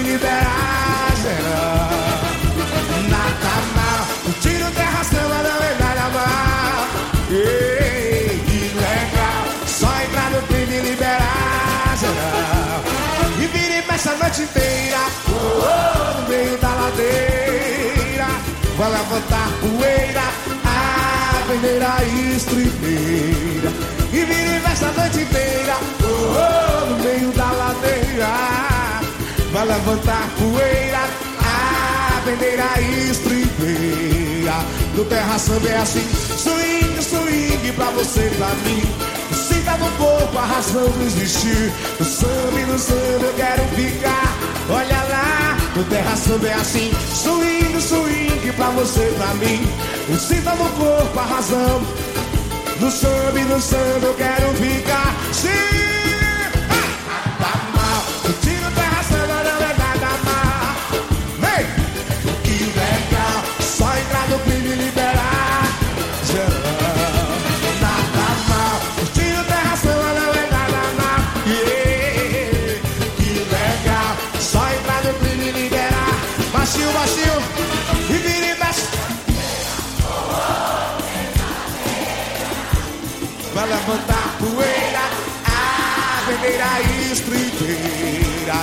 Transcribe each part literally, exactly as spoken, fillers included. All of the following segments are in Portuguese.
me liberar, geral. Nada mal, curtindo terra samba, não é nada mal. Ei, que legal, só entrar no clima e liberar, geral. E vira e mexe a noite inteira, oh, oh, no meio da ladeira. Vai levantar poeira, a peneira estribeira. E vira e mexe a noite inteira, oh, oh, no meio da ladeira. Vai levantar poeira, a peneira estribeira. No terra samba é assim, swing, swing pra você e pra mim. Sinta no corpo a razão de existir. No samba e no samba eu quero ficar. Olha lá, no terra samba é assim, swing, swing pra você e pra mim. Sinta no corpo a razão. No samba e no samba eu quero ficar. Sim, nada mal, curtindo terra samba não é nada mal. Vem, que legal, só entrar no clima e liberar, geral. Nada mal, curtindo terra samba não é nada mal. Yeah, que legal, só entrar no clima e liberar. Baixinho, baixinho, e vira e mexe. Vai levantar poeira, a peneira estribeira.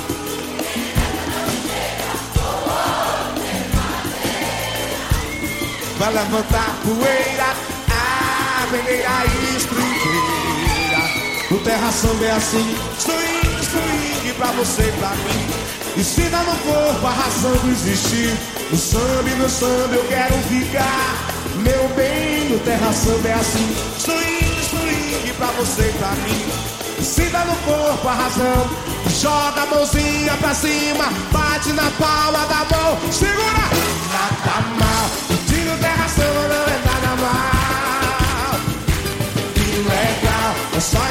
Vai levantar poeira, a peneira estribeira. No terra samba é assim, swing, swing pra você e pra mim. Ensina no corpo a razão de existir. No samba e no samba eu quero ficar. Meu bem, no terra samba é assim, swing, swing pra você e pra mim. Sinta no corpo a razão. Joga a mãozinha pra cima, bate na palma da mão. Segura! Nada mal, curtindo terra samba não é nada mal. Que legal, é só